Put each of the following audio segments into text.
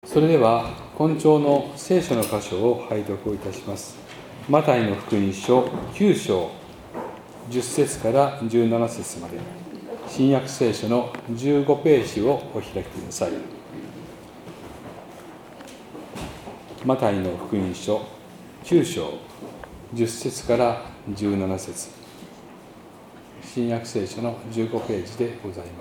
それでは今朝の聖書の箇所を拝読いたします。マタイの福音書9章10節から17節まで、新約聖書の15ページをお開きください。マタイの福音書9章10節から17節、新約聖書の15ページでございます。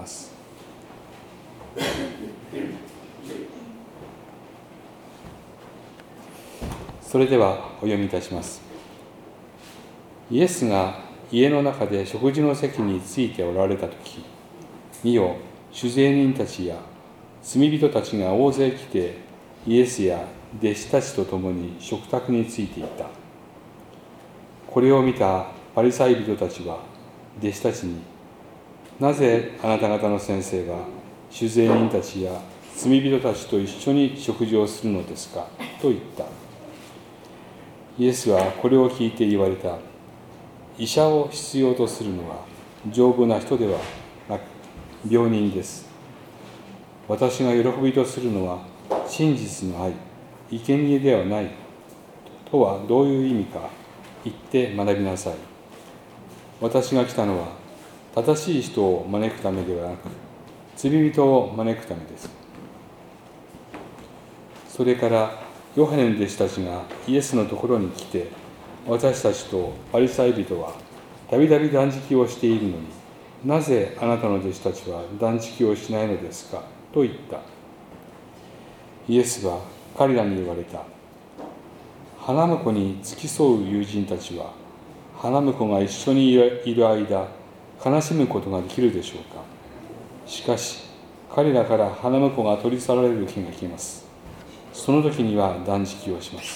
それではお読みいたします。イエスが家の中で食事の席についておられたとき、見よ、主税人たちや罪人たちが大勢来て、イエスや弟子たちと共に食卓についていた。これを見たパリサイ人たちは弟子たちに、なぜあなた方の先生が主税人たちや罪人たちと一緒に食事をするのですかと言った。イエスはこれを聞いて言われた。医者を必要とするのは丈夫な人ではなく病人です。私が喜びとするのは真実の愛、生贄ではないとはどういう意味か言って学びなさい。私が来たのは正しい人を招くためではなく罪人を招くためです。それからヨハネの弟子たちがイエスのところに来て、私たちとパリサイ人はたびたび断食をしているのに、なぜあなたの弟子たちは断食をしないのですかと言った。イエスは彼らに言われた。花婿に付き添う友人たちは、花婿が一緒にいる間、悲しむことができるでしょうか。しかし、彼らから花婿が取り去られる日が来ます。その時には断食をします。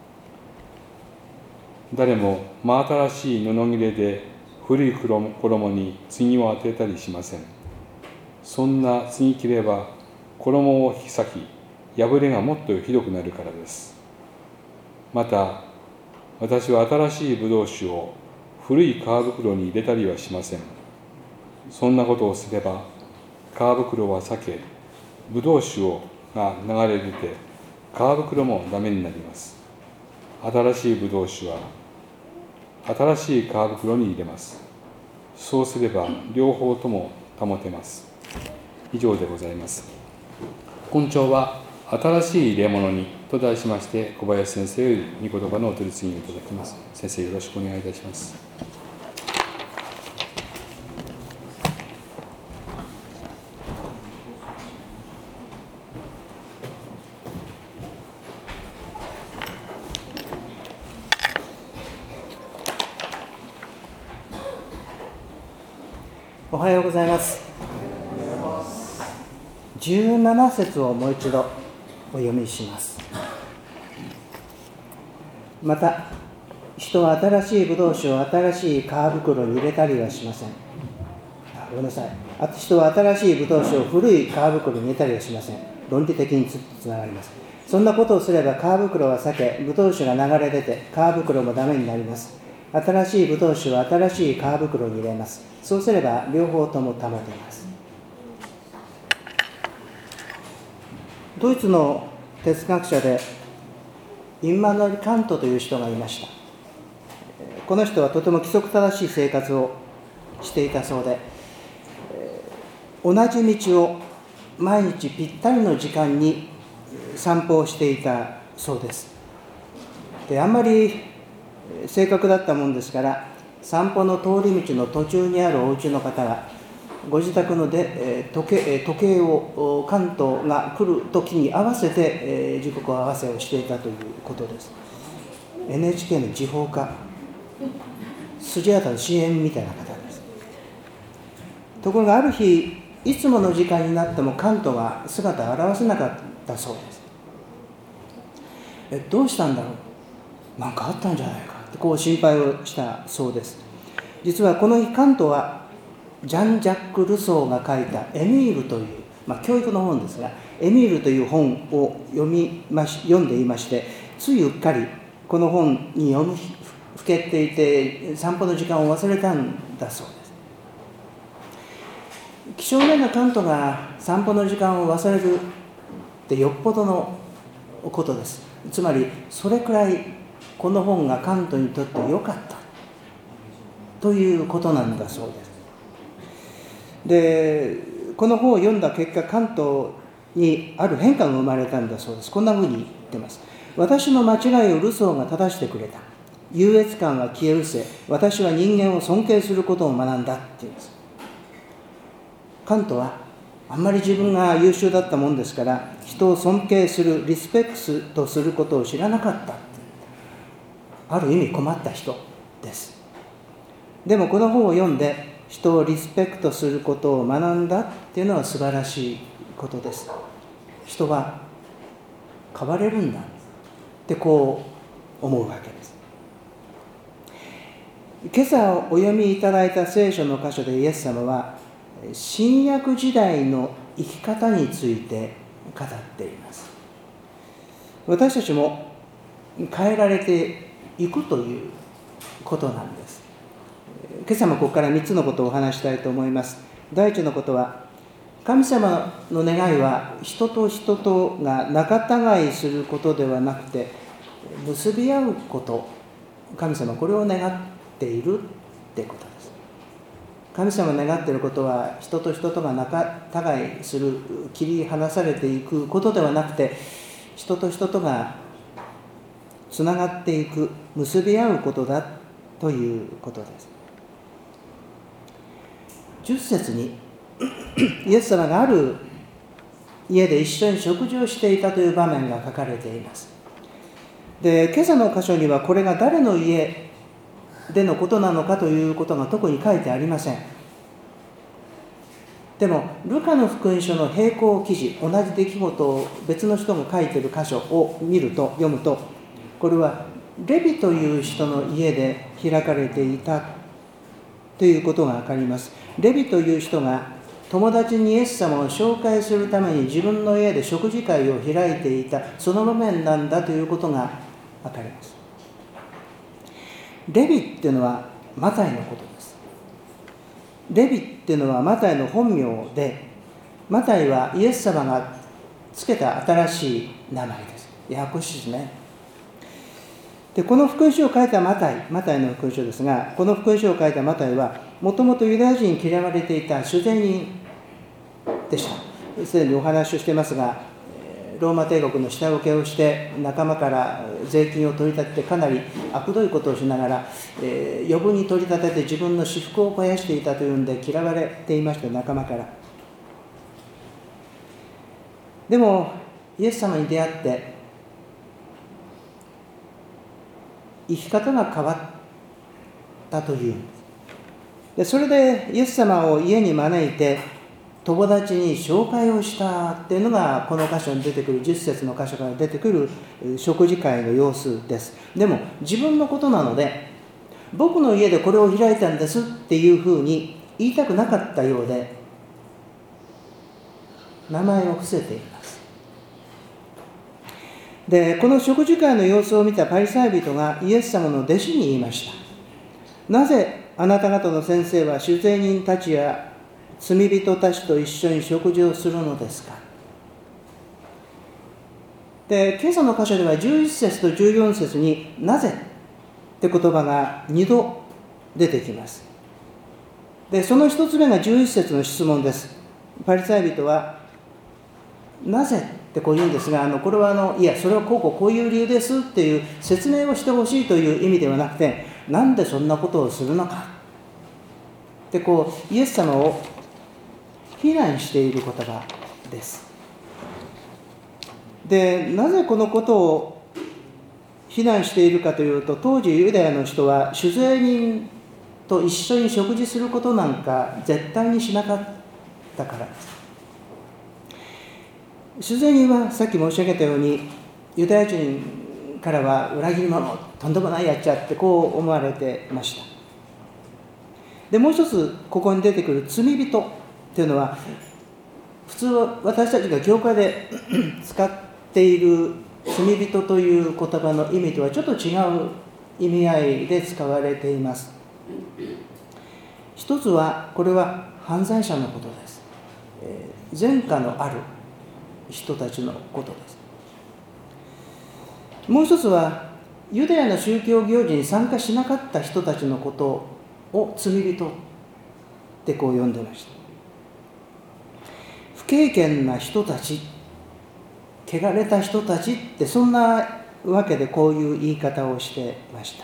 誰も真新しい布切れで古い衣に継を当てたりしません。そんな継ぎ切れは衣を引き裂き、破れがもっとひどくなるからです。また、私は新しいブドウ酒を古い皮袋に入れたりはしません。そんなことをすれば、皮袋は裂け、ブドウ酒が流れ出て、皮袋もダメになります。新しいブドウ酒は新しい皮袋に入れます。そうすれば両方とも保てます。以上でございます。今朝は新しい入れ物にと題しまして、小林先生より御言葉のお取り次ぎをいただきます。先生、よろしくお願いいたします。 おはようございます。17節をもう一度お読みします。また、人は新しいブドウ酒を新しい皮袋に入れたりはしません。ごめんなさい。人は新しいブドウ酒を古い皮袋に入れたりはしません。論理的につながります。そんなことをすれば皮袋は裂け、ブドウ酒が流れ出て皮袋もダメになります。新しいブドウ酒は新しい皮袋に入れます。そうすれば両方とも保てます。ドイツの哲学者でインマヌエル・カントという人がいました。この人はとても規則正しい生活をしていたそうで、同じ道を毎日ぴったりの時間に散歩をしていたそうです。で、あんまり正確だったもんですから、散歩の通り道の途中にあるお家の方がご自宅ので時計を関東が来る時に合わせて時刻を合わせをしていたということです。 NHK の時報課スジャータの CM みたいな方です。ところがある日、いつもの時間になっても関東が姿を現せなかったそうです。どうしたんだろう、何かあったんじゃないかとこう心配をしたそうです。実はこの日、カントはジャン・ジャック・ルソーが書いたエミールという、教育の本ですが、エミールという本を読んでいまして、ついうっかりこの本にふけっていて散歩の時間を忘れたんだそうです。几帳面なカントが散歩の時間を忘れるってよっぽどのことです。つまりそれくらいこの本がカントにとって良かったということなんだそうです。で、この本を読んだ結果、カントにある変化が生まれたんだそうです。こんなふうに言ってます。私の間違いをルソーが正してくれた。優越感は消え失せ、私は人間を尊敬することを学んだって言うんです。カントはあんまり自分が優秀だったもんですから、人を尊敬する、リスペクトすることを知らなかった。ある意味困った人です。でもこの本を読んで、人をリスペクトすることを学んだっていうのは素晴らしいことです。人は変われるんだってこう思うわけです。今朝お読みいただいた聖書の箇所でイエス様は新約時代の生き方について語っています。私たちも変えられていくということなんです。今朝もここから3つのことをお話したいと思います。第一のことは、神様の願いは人と人とが仲違いすることではなくて結び合うこと、神様これを願っているってことです。神様が願っていることは人と人とが仲違いする、切り離されていくことではなくて、人と人とがつながっていく、結び合うことだということです。10節にイエス様がある家で一緒に食事をしていたという場面が書かれています。で、今朝の箇所にはこれが誰の家でのことなのかということが特に書いてありません。でもルカの福音書の並行記事、同じ出来事を別の人が書いている箇所を読むと、これはレビという人の家で開かれていたということが分かります。レビという人が友達にイエス様を紹介するために自分の家で食事会を開いていた、その場面なんだということが分かります。レビっていうのはマタイのことです。レビっていうのはマタイの本名で、マタイはイエス様がつけた新しい名前です。ややこしいですね。で、この福音書を書いたマタイの福音書ですが、この福音書を書いたマタイはもともとユダヤ人に嫌われていた主税人でした。すでにお話をしていますが、ローマ帝国の下請けをして仲間から税金を取り立てて、かなり悪どいことをしながら、余分に取り立てて自分の私腹を肥やしていたというんで嫌われていました、仲間から。でもイエス様に出会って生き方が変わったというんです。それでイエス様を家に招いて友達に紹介をしたっていうのがこの箇所に出てくる10節の箇所から出てくる食事会の様子です。でも自分のことなので、僕の家でこれを開いたんですっていうふうに言いたくなかったようで、名前を伏せています。で、この食事会の様子を見たパリサイ人がイエス様の弟子に言いました。なぜあなた方の先生は主税人たちや罪人たちと一緒に食事をするのですか。で、今朝の箇所では11節と14節になぜって言葉が2度出てきます。で、その一つ目が11節の質問です。パリサイ人はなぜってこう言うんですが、これはいや、それはこういう理由ですっていう説明をしてほしいという意味ではなくて、なんでそんなことをするのかってイエス様を非難している言葉です。で、なぜこのことを非難しているかというと、当時ユダヤの人は主税人と一緒に食事することなんか絶対にしなかったからです。主税人はさっき申し上げたようにユダヤ人からは裏切り者、とんでもないやっちゃってこう思われてました。で、もう一つここに出てくる罪人というのは、普通は私たちが教会で使っている罪人という言葉の意味とはちょっと違う意味合いで使われています。一つはこれは犯罪者のことです。前科のある人たちのことです。もう一つは、ユダヤの宗教行事に参加しなかった人たちのことを罪人ってこう呼んでました。不経験な人たち、汚れた人たちって、そんなわけでこういう言い方をしてました。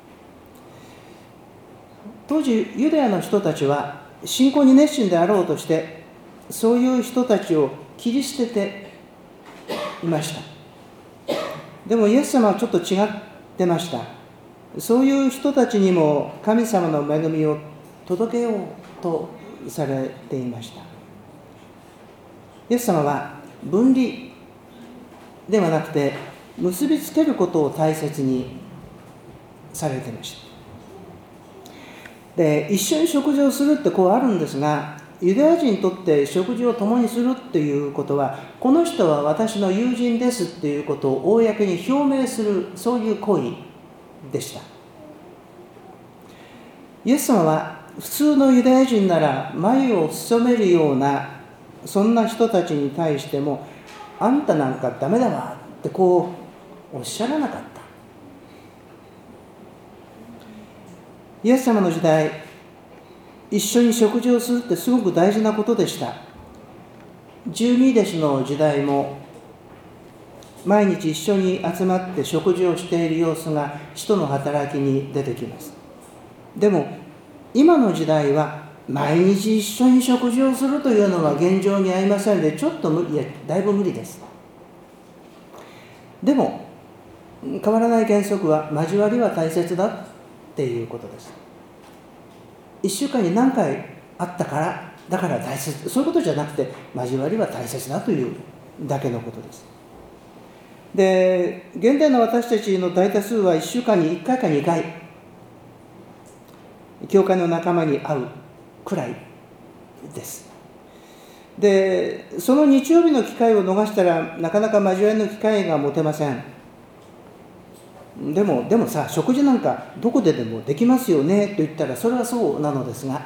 当時ユダヤの人たちは信仰に熱心であろうとして、そういう人たちを切り捨てていました。でもイエス様はちょっと違ってました。そういう人たちにも神様の恵みを届けようとされていました。イエス様は分離ではなくて結びつけることを大切にされていました。で、一緒に食事をするってこうあるんですが、ユダヤ人にとって食事を共にするっていうことは、この人は私の友人ですっていうことを公に表明する、そういう行為でした。イエス様は普通のユダヤ人なら眉を潜めるようなそんな人たちに対しても、あんたなんかダメだわってこうおっしゃらなかった。イエス様の時代、一緒に食事をするってすごく大事なことでした。十二弟子の時代も毎日一緒に集まって食事をしている様子が使徒の働きに出てきます。でも今の時代は毎日一緒に食事をするというのは現状に合いませんので、ちょっとだいぶ無理です。でも変わらない原則は、交わりは大切だっていうことです。1週間に何回あったからだから大切、そういうことじゃなくて、交わりは大切だというだけのことです。で、現代の私たちの大多数は1週間に1回か2回教会の仲間に会うくらいです。で、その日曜日の機会を逃したらなかなか交わりの機会が持てません。でもさ、食事なんかどこででもできますよねと言ったら、それはそうなのですが、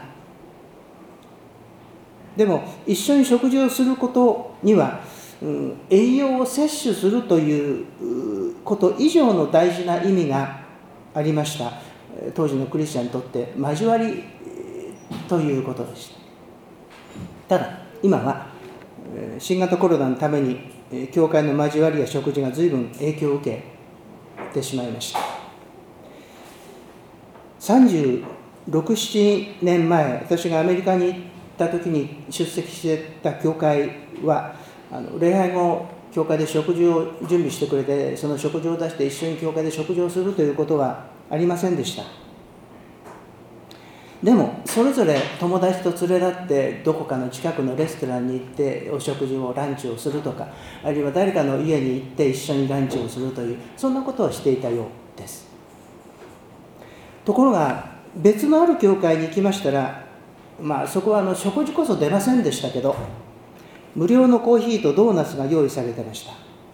でも一緒に食事をすることには、栄養を摂取するということ以上の大事な意味がありました。当時のクリスチャンにとって交わりということでした。ただ今は新型コロナのために教会の交わりや食事が随分影響を受けてしまいました。36、7年前、私がアメリカに行った時に出席してた教会は、礼拝後教会で食事を準備してくれて、その食事を出して一緒に教会で食事をするということはありませんでした。でもそれぞれ友達と連れ立ってどこかの近くのレストランに行ってお食事をランチをするとか、あるいは誰かの家に行って一緒にランチをするという、そんなことをしていたようです。ところが別のある教会に行きましたら、そこは食事こそ出ませんでしたけど、無料のコーヒーとドーナツが用意されてました。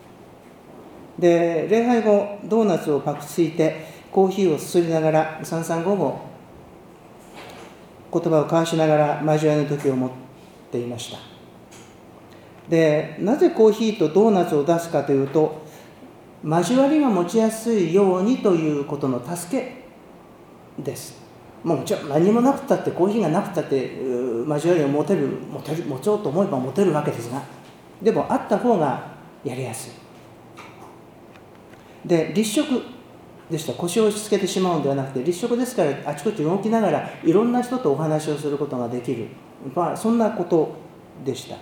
で、礼拝後ドーナツをパクついてコーヒーをすすりながら三々五々言葉を交わしながら交わりの時を持っていました。で、なぜコーヒーとドーナツを出すかというと、交わりが持ちやすいようにということの助けです。もちろん何もなくたって、コーヒーがなくたって交わりを持ちょうと思えば持てるわけですが、でもあった方がやりやすい。で、立食でした。腰を押し付けてしまうのではなくて、立食ですからあちこち動きながらいろんな人とお話をすることができる、そんなことでした。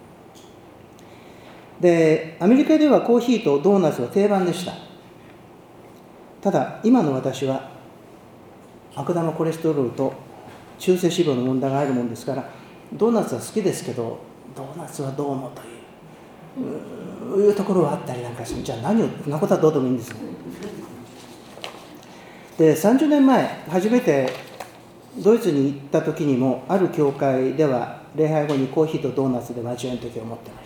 で、アメリカではコーヒーとドーナツは定番でした。ただ今の私は悪玉コレステロールと中性脂肪の問題があるもんですから、ドーナツは好きですけど、ドーナツはどうもというところはあったりなんかして、じゃあそんなことはどうでもいいんです。で、30年前初めてドイツに行った時にも、ある教会では礼拝後にコーヒーとドーナツで交わりの時を持ってました。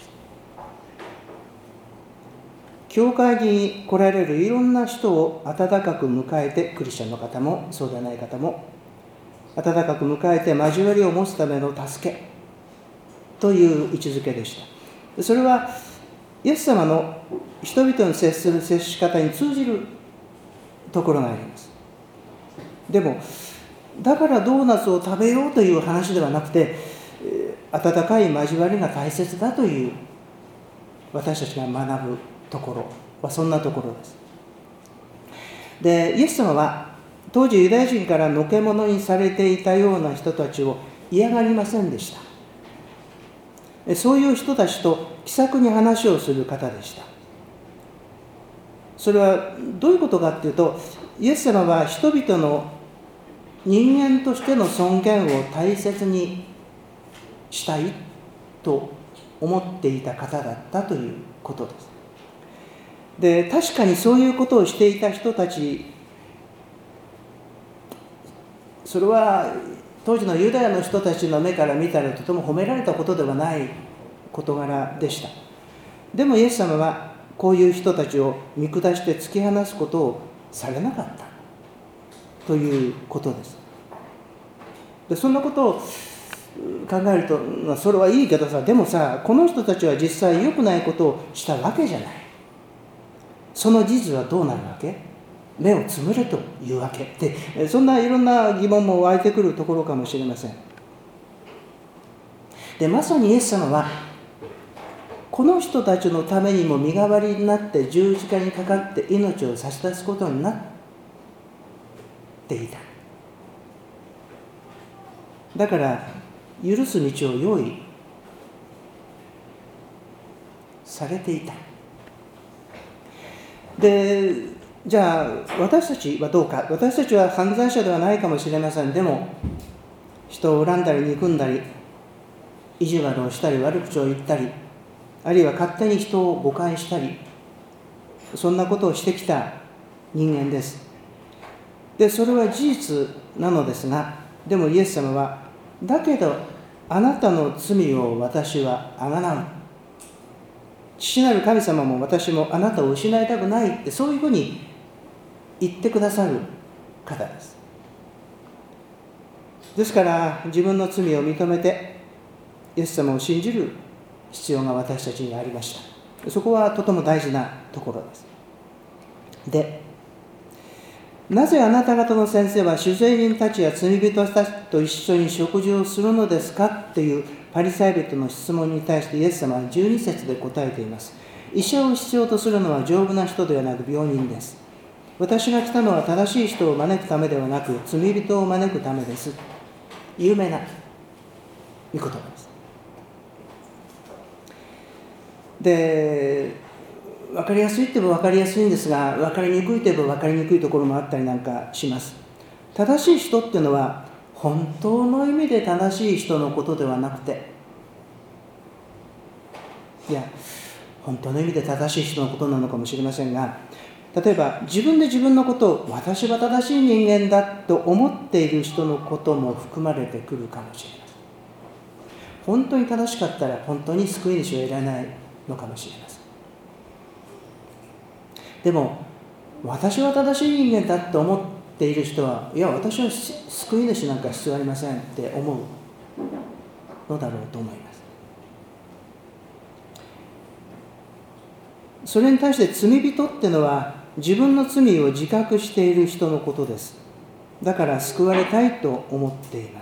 教会に来られるいろんな人を温かく迎えて、クリスチャンの方もそうでない方も温かく迎えて交わりを持つための助けという位置づけでした。それはイエス様の人々に接する接し方に通じるところがあります。でもだからドーナツを食べようという話ではなくて、温かい交わりが大切だという私たちが学ぶところはそんなところです。で、イエス様は当時ユダヤ人からのけ者にされていたような人たちを嫌がりませんでした。そういう人たちと気さくに話をする方でした。それはどういうことかっていうと、イエス様は人々の人間としての尊厳を大切にしたいと思っていた方だったということです。で、確かにそういうことをしていた人たち、それは当時のユダヤの人たちの目から見たらとても褒められたことではない事柄でした。でもイエス様はこういう人たちを見下して突き放すことをされなかったということです。で、そんなことを考えると、それはいいけどさ、でもさ、この人たちは実際良くないことをしたわけじゃない。その事実はどうなるわけ？目をつむれというわけで、そんないろんな疑問も湧いてくるところかもしれません。で、まさにイエス様はこの人たちのためにも身代わりになって十字架にかかって命を差し出すことになっていた。だから許す道を用意されていた。で、じゃあ私たちはどうか。私たちは犯罪者ではないかもしれません。でも人を恨んだり憎んだり、意地悪をしたり悪口を言ったり、あるいは勝手に人を誤解したり、そんなことをしてきた人間です。で、それは事実なのですが、でもイエス様は、だけどあなたの罪を私はあがなう。父なる神様も私もあなたを失いたくないって、そういうふうに言ってくださる方です。ですから自分の罪を認めてイエス様を信じる必要が私たちにありました。そこはとても大事なところです。で、なぜあなた方の先生は酒税人たちや罪人たちと一緒に食事をするのですかというパリサイ人の質問に対してイエス様は12節で答えています。医者を必要とするのは丈夫な人ではなく病人です。私が来たのは正しい人を招くためではなく罪人を招くためです。有名な御言葉です。で、分かりやすいって言えば分かりやすいんですが、分かりにくいと言えば分かりにくいところもあったりなんかします。正しい人っていうのは本当の意味で正しい人のことではなくて、いや、本当の意味で正しい人のことなのかもしれませんが、例えば自分で自分のことを私は正しい人間だと思っている人のことも含まれてくるかもしれません。本当に正しかったら本当に救い主はいらないのかもしれません。でも私は正しい人間だと思っている人は、いや、私は救い主なんか必要ありませんって思うのだろうと思います。それに対して罪人っていうのは自分の罪を自覚している人のことです。だから救われたいと思っています。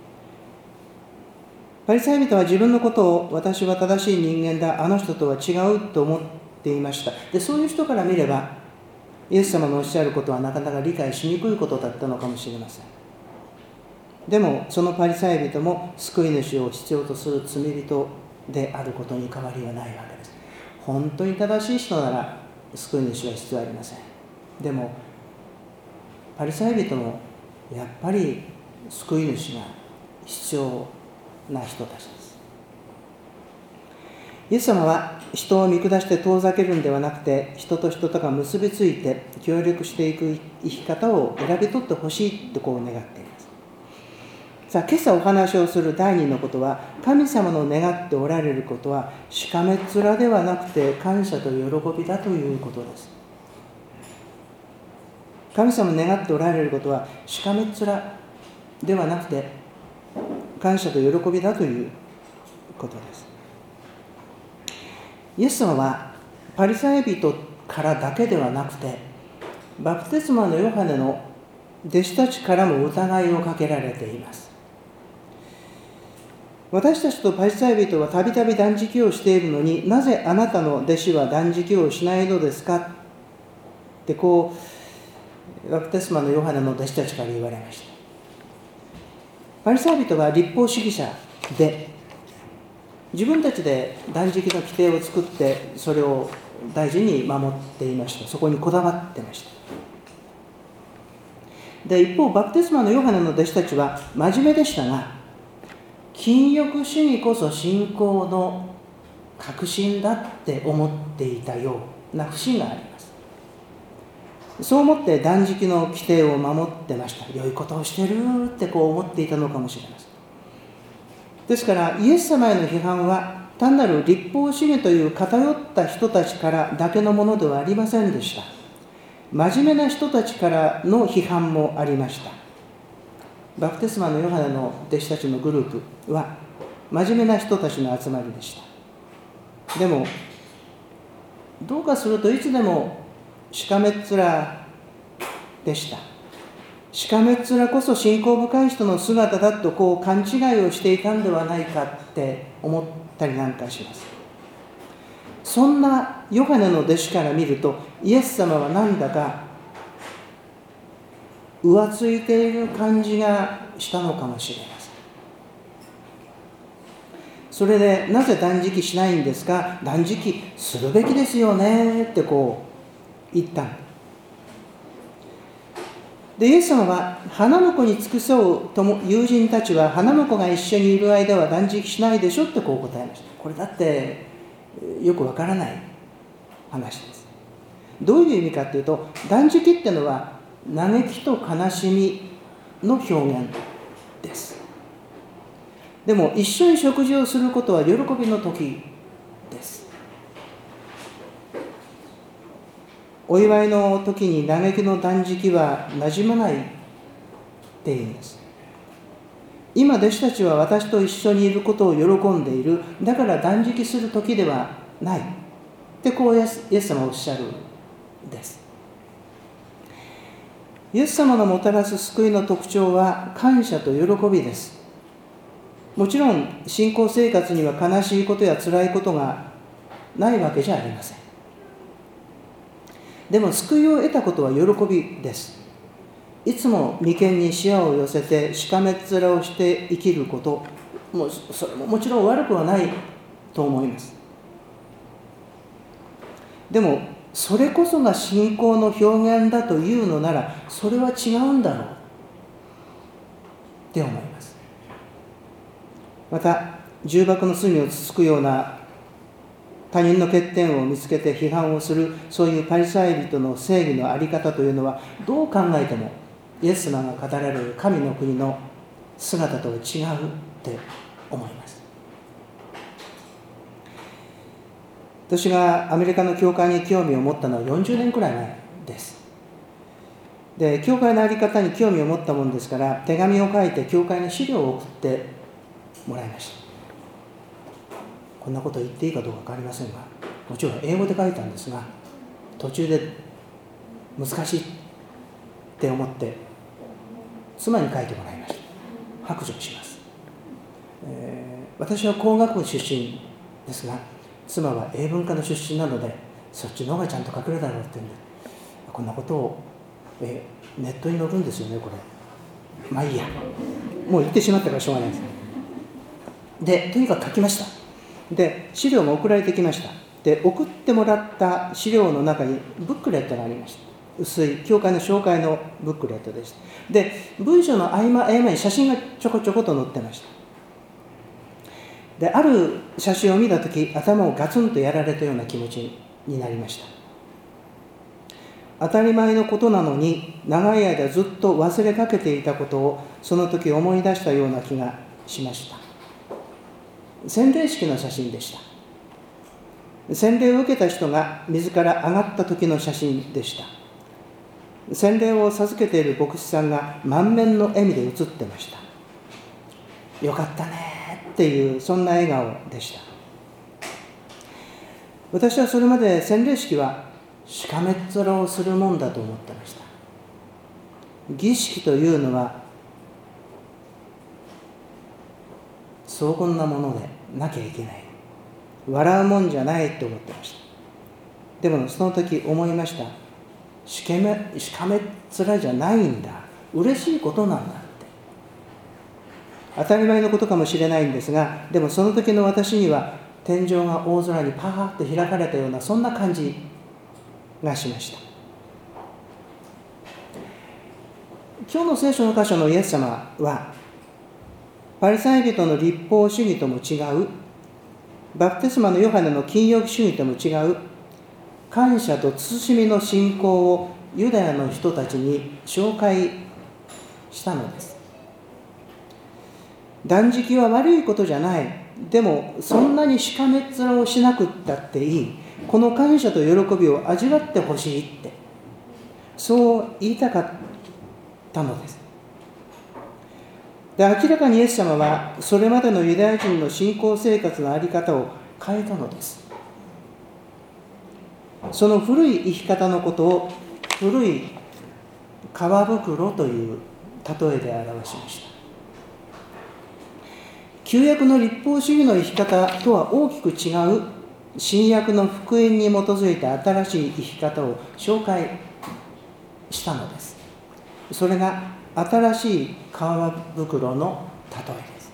パリサイ人は自分のことを私は正しい人間だ、あの人とは違うと思っていました。で、そういう人から見ればイエス様のおっしゃることはなかなか理解しにくいことだったのかもしれません。でもそのパリサイ人も救い主を必要とする罪人であることに変わりはないわけです。本当に正しい人なら救い主は必要ありません。でもパリサイ人もやっぱり救い主が必要な人たちです。イエス様は人を見下して遠ざけるんではなくて、人と人とが結びついて協力していく生き方を選び取ってほしいとこう願っています。さあ、今朝お話をする第二のことは、神様の願っておられることはしかめっ面ではなくて感謝と喜びだということです。神様の願っておられることはしかめっ面ではなくて感謝と喜びだということです。 イエス様はパリサイ人からだけではなくて、バプテスマのヨハネの弟子たちからも疑いをかけられています。私たちとパリサイ人はたびたび断食をしているのに、なぜあなたの弟子は断食をしないのですかって、こうバプテスマのヨハネの弟子たちから言われました。パリサイ人は律法主義者で、自分たちで断食の規定を作ってそれを大事に守っていました。そこにこだわってました。で、一方バプテスマのヨハネの弟子たちは真面目でしたが、禁欲主義こそ信仰の核心だって思っていたような節があります。そう思って断食の規定を守ってました。良いことをしてるってこう思っていたのかもしれません。ですからイエス様への批判は単なる律法主義という偏った人たちからだけのものではありませんでした。真面目な人たちからの批判もありました。バプテスマのヨハネの弟子たちのグループは真面目な人たちの集まりでした。でもどうかするといつでもしかめっ面でした。しかめっ面こそ信仰深い人の姿だとこう勘違いをしていたんではないかって思ったりなんかします。そんなヨハネの弟子から見ると、イエス様はなんだか浮ついている感じがしたのかもしれません。それで、なぜ断食しないんですか、断食するべきですよねってこう言ったんで、イエス様は花婿に尽くそうとも友人たちは花婿が一緒にいる間は断食しないでしょってこう答えました。これだってよくわからない話です。どういう意味かというと、断食っていうのは嘆きと悲しみの表現です。でも一緒に食事をすることは喜びの時です。お祝いの時に嘆きの断食はなじまないっていうんです。今弟子たちは私と一緒にいることを喜んでいる。だから断食する時ではないってこうイエス様はおっしゃるんです。イエス様のもたらす救いの特徴は感謝と喜びです。もちろん信仰生活には悲しいことや辛いことがないわけじゃありません。でも救いを得たことは喜びです。いつも眉間に視野を寄せてしかめっ面をして生きること、それももちろん悪くはないと思います。でもそれこそが信仰の表現だというのなら、それは違うんだろうって思います。また重箱の隅をつつくような他人の欠点を見つけて批判をする、そういうパリサイ人の正義の在り方というのは、どう考えてもイエス様が語られる神の国の姿とは違うって思います。私がアメリカの教会に興味を持ったのは40年くらい前です。で、教会の在り方に興味を持ったものですから、手紙を書いて教会に資料を送ってもらいました。こんなことを言っていいかどうか分かりませんが、もちろん英語で書いたんですが、途中で難しいって思って妻に書いてもらいました。白状します。私は工学部出身ですが、妻は英文科の出身なので、そっちの方がちゃんと書けるだろうって言うんで、こんなことを、ネットに載るんですよね、これ。まあいいや、もう言ってしまったからしょうがないです。で、とにかく書きました。で、資料が送られてきました。で、送ってもらった資料の中にブックレットがありました。薄い教会の紹介のブックレットでした。で、文章の合間に写真がちょこちょこと載ってました。で、ある写真を見たとき、頭をガツンとやられたような気持ちになりました。当たり前のことなのに、長い間ずっと忘れかけていたことを、その時思い出したような気がしました。洗礼式の写真でした。洗礼を受けた人が水から上がった時の写真でした。洗礼を授けている牧師さんが満面の笑みで写ってました。よかったねっていう、そんな笑顔でした。 私はそれまで洗礼式はしかめっ面をするもんだと思ってました。儀式というのは荘厳なものでなきゃいけない、笑うもんじゃないと思ってました。でもその時思いました。しかめっ面じゃないんだ、嬉しいことなんだって。当たり前のことかもしれないんですが、でもその時の私には天井が大空にパーッと開かれたような、そんな感じがしました。今日の聖書の箇所のイエス様は、パリサイ人の律法主義とも違う、バプテスマのヨハネの禁欲主義とも違う、感謝と慎みの信仰をユダヤの人たちに紹介したのです。断食は悪いことじゃない。でもそんなにしかめっ面をしなくったっていい。この感謝と喜びを味わってほしいって、そう言いたかったのです。で、明らかにイエス様はそれまでのユダヤ人の信仰生活の在り方を変えたのです。その古い生き方のことを古い皮袋という例えで表しました。旧約の律法主義の生き方とは大きく違う新約の福音に基づいた新しい生き方を紹介したのです。それが新しい皮袋の例えです。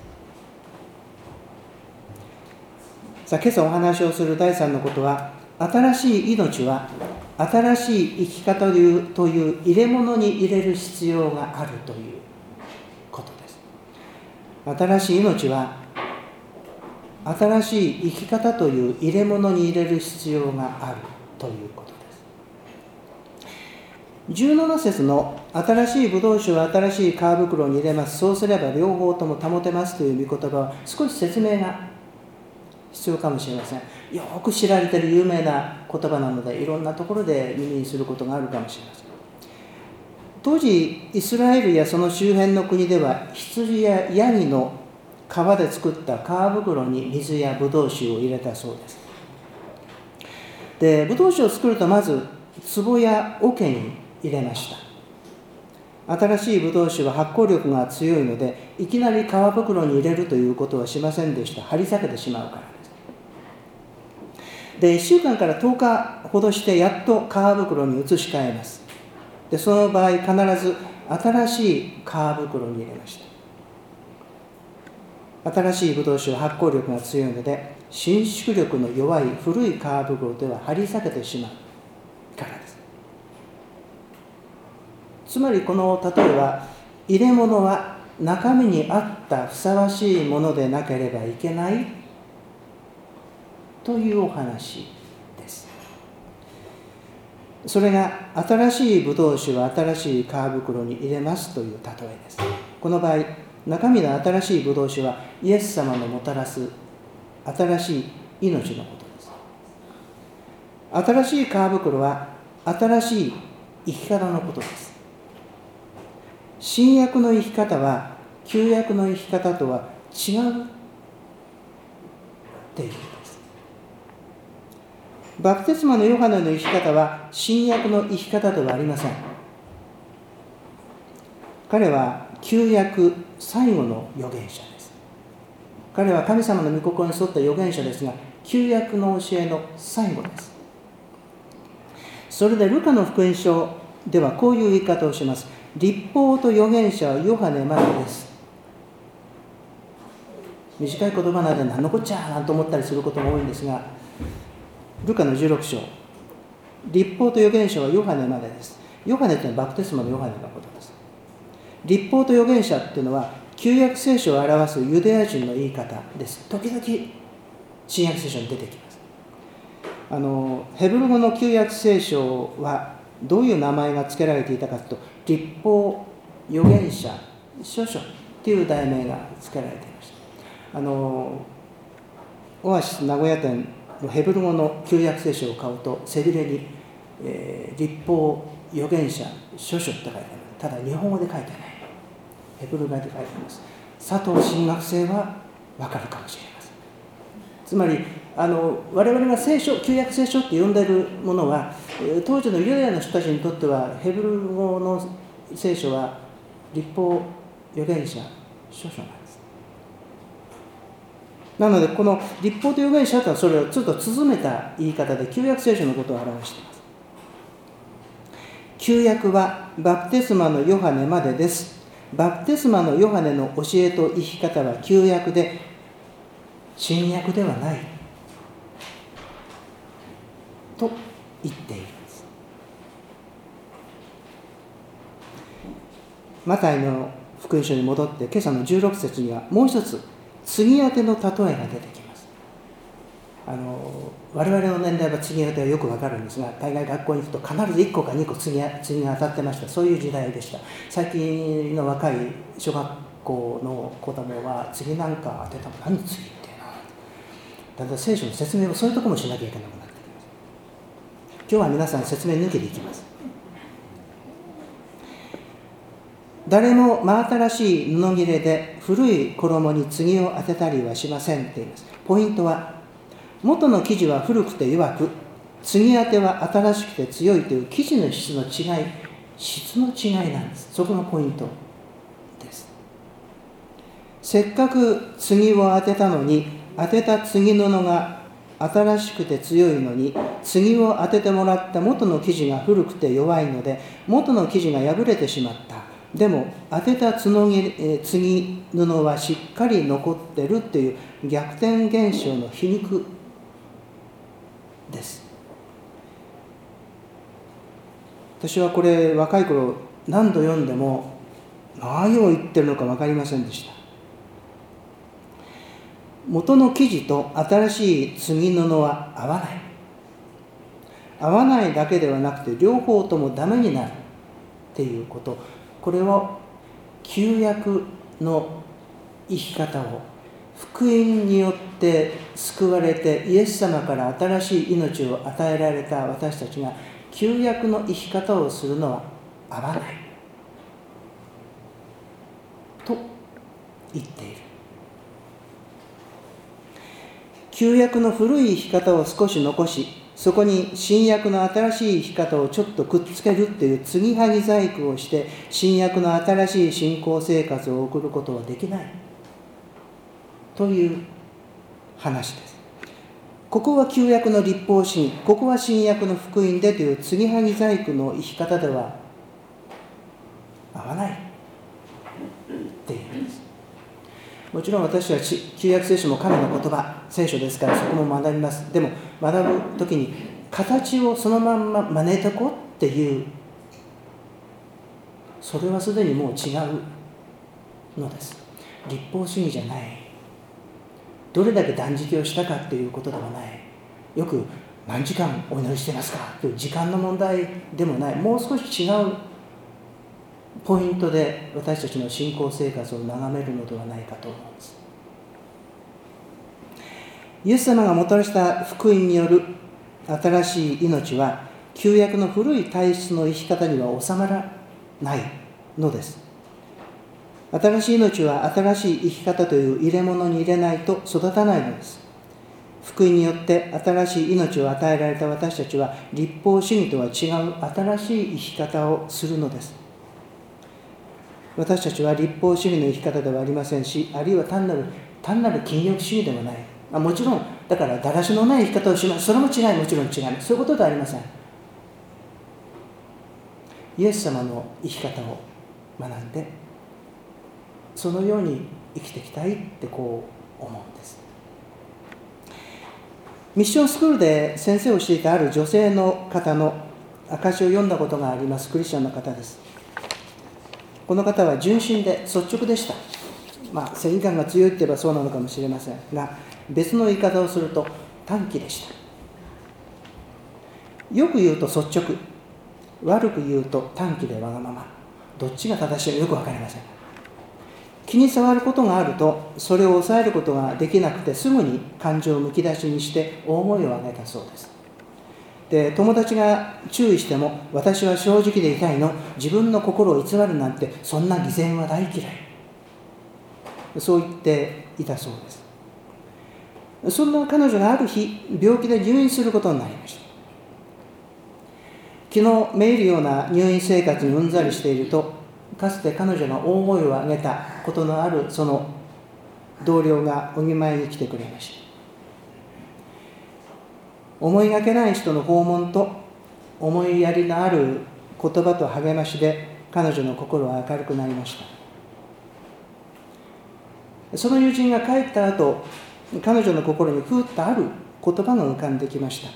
さあ、今朝お話をする第3のことは、新しい命は新しい生き方という入れ物に入れる必要があるということです。新しい命は新しい生き方という入れ物に入れる必要があるということです。17節の新しいブドウ酒を新しい皮袋に入れます、そうすれば両方とも保てますという御言葉は少し説明が必要かもしれません。よく知られている有名な言葉なので、いろんなところで耳にすることがあるかもしれません。当時イスラエルやその周辺の国では、羊やヤギの皮で作った皮袋に水やブドウ酒を入れたそうです。で、ブドウ酒を作るとまず壺や桶に入れました。新しいブドウ酒は発酵力が強いので、いきなり皮袋に入れるということはしませんでした。張り裂けてしまうからです。で、1週間から10日ほどしてやっと皮袋に移し替えます。で、その場合必ず新しい皮袋に入れました。新しいブドウ酒は発酵力が強いので、伸縮力の弱い古い皮袋では張り裂けてしまうからです。つまりこの例えは、入れ物は中身に合ったふさわしいものでなければいけないというお話です。それが新しいブドウ酒は新しい皮袋に入れますという例えです。この場合、中身の新しいブドウ酒はイエス様のもたらす新しい命のことです。新しい皮袋は新しい生き方のことです。新約の生き方は旧約の生き方とは違うっていうことです。バプテスマのヨハネの生き方は新約の生き方ではありません。彼は旧約最後の預言者です。彼は神様の御心に沿った預言者ですが、旧約の教えの最後です。それでルカの福音書ではこういう言い方をします。律法と預言者はヨハネまでです。短い言葉なので何のこっちゃなんて思ったりすることも多いんですが、ルカの16章、律法と預言者はヨハネまでです。ヨハネというのはバプテスマのヨハネのことです。律法と預言者というのは旧約聖書を表すユダヤ人の言い方です。時々新約聖書に出てきます。ヘブル語の旧約聖書はどういう名前が付けられていたかというと、律法、預言者、書書という題名が付けられていました。オアシス名古屋店のヘブル語の旧約聖書を買うと背びれに、律法、預言者、書書って書いてある。ただ日本語で書いてない。ヘブル語で書いてあります。佐藤神学生は分かるかもしれません。つまり我々が聖書、旧約聖書って呼んでいるものは、当時のユダヤの人たちにとっては、ヘブル語の聖書は律法預言者書なんです。なので、この律法と預言者とはそれをちょっと綴めた言い方で、旧約聖書のことを表しています。旧約はバプテスマのヨハネまでです。バプテスマのヨハネの教えと生き方は旧約で、新約ではないと言っているんです。マタイの福音書に戻って、今朝の16節にはもう一つ継ぎ当ての例えが出てきます。我々の年代は継ぎ当てはよくわかるんですが、大概学校に行くと必ず1個か2個継ぎが当たってました。そういう時代でした。最近の若い小学校の子供は継ぎなんか当てたの何継ぎってな。だんだん聖書の説明をそういうところもしなきゃいけなくなってきます。今日は皆さん説明抜きでいきます。誰も真新しい布切れで古い衣に継ぎを当てたりはしませんって言います。ポイントは、元の生地は古くて弱く、継ぎ当ては新しくて強いという生地の質の違いなんです。そこがポイントです。せっかく継ぎを当てたのに、当てた継ぎ布が新しくて強いのに、継ぎを当ててもらった元の生地が古くて弱いので、元の生地が破れてしまった。でも当てた継ぎ布はしっかり残ってるっていう逆転現象の皮肉です。私はこれ若い頃何度読んでも何を言ってるのか分かりませんでした。元の生地と新しい継ぎ布は合わない。合わないだけではなくて両方ともダメになるっていうこと。これを旧約の生き方を福音によって救われてイエス様から新しい命を与えられた私たちが旧約の生き方をするのは合わないと言っている。旧約の古い生き方を少し残し、そこに新約の新しい生き方をちょっとくっつけるっていう継ぎはぎ細工をして新約の新しい信仰生活を送ることはできないという話です。ここは旧約の律法主義、ここは新約の福音でという継ぎはぎ細工の生き方では合わないっていうんです。もちろん私は旧約聖書も神の言葉、聖書ですからそこも学びます。でも学ぶときに形をそのまんま真似てこうっていう、それはすでにもう違うのです。律法主義じゃない。どれだけ断食をしたかっていうことではない。よく何時間お祈りしてますかという時間の問題でもない。もう少し違うポイントで私たちの信仰生活を眺めるのではないかと思います。イエス様がもたらした福音による新しい命は旧約の古い体質の生き方には収まらないのです。新しい命は新しい生き方という入れ物に入れないと育たないのです。福音によって新しい命を与えられた私たちは律法主義とは違う新しい生き方をするのです。私たちは律法主義の生き方ではありませんし、あるいは単なる禁欲主義でもない。もちろんだからだらしのない生き方をします。それも違い、もちろん違います。そういうことではありません。イエス様の生き方を学んでそのように生きていきたいってこう思うんです。ミッションスクールで先生をしていたある女性の方の証しを読んだことがあります。クリスチャンの方です。この方は純真で率直でした。正義感が強いって言えばそうなのかもしれませんが、別の言い方をすると短気でした。よく言うと率直、悪く言うと短気でわがまま。どっちが正しいかよく分かりません。気に障ることがあるとそれを抑えることができなくてすぐに感情をむき出しにして大声を上げたそうです。で、友達が注意しても私は正直でいたいの、自分の心を偽るなんてそんな偽善は大嫌い、そう言っていたそうです。 そんな彼女がある日、病気で入院することになりました。気のめいるような入院生活にうんざりしていると、かつて彼女が大声を上げたことのあるその同僚がお見舞いに来てくれました。思いがけない人の訪問と思いやりのある言葉と励ましで彼女の心は明るくなりました。その友人が帰った後、彼女の心にふっとある言葉が浮かんできました。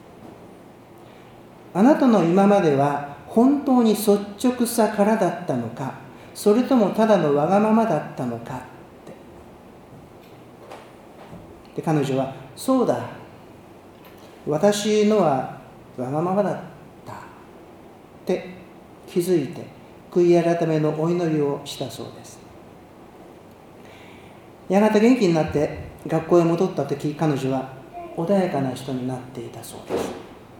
あなたの今までは本当に率直さからだったのか、それともただのわがままだったのかって。で、彼女は、そうだ、私のはわがままだったって気づいて、悔い改めのお祈りをしたそうです。やがて元気になって学校へ戻ったとき、彼女は穏やかな人になっていたそうです。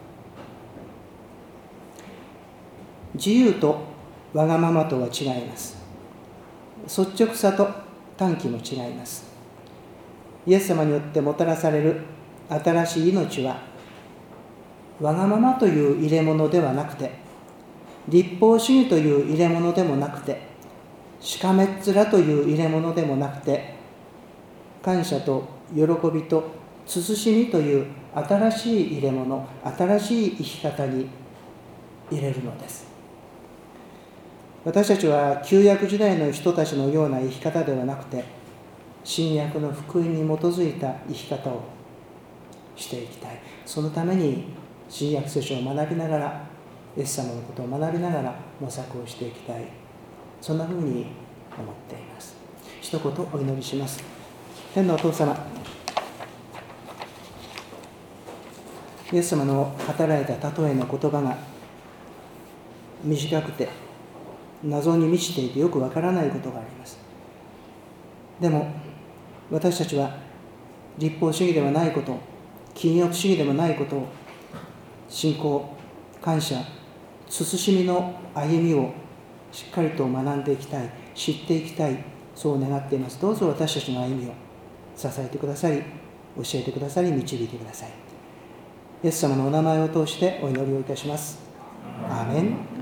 自由とわがままとは違います。率直さと短気も違います。イエス様によってもたらされる新しい命は、わがままという入れ物ではなくて、立法主義という入れ物でもなくて、しかめっ面という入れ物でもなくて、感謝と喜びと慎みという新しい入れ物、新しい生き方に入れるのです。私たちは旧約時代の人たちのような生き方ではなくて、新約の福音に基づいた生き方をしていきたい。そのために新約聖書を学びながら、イエス様のことを学びながら模索をしていきたい。そんなふうに思っています。一言お祈りします。天のお父様、イエス様の働いた例えの言葉が短くて謎に満ちていてよくわからないことがあります。でも私たちは立法主義ではないこと、禁欲主義でもないことを、信仰、感謝、慎みの歩みをしっかりと学んでいきたい、知っていきたい、そう願っています。どうぞ私たちの歩みを支えてくださり、教えてくださり、導いてください。イエス様のお名前を通してお祈りをいたします。アーメン。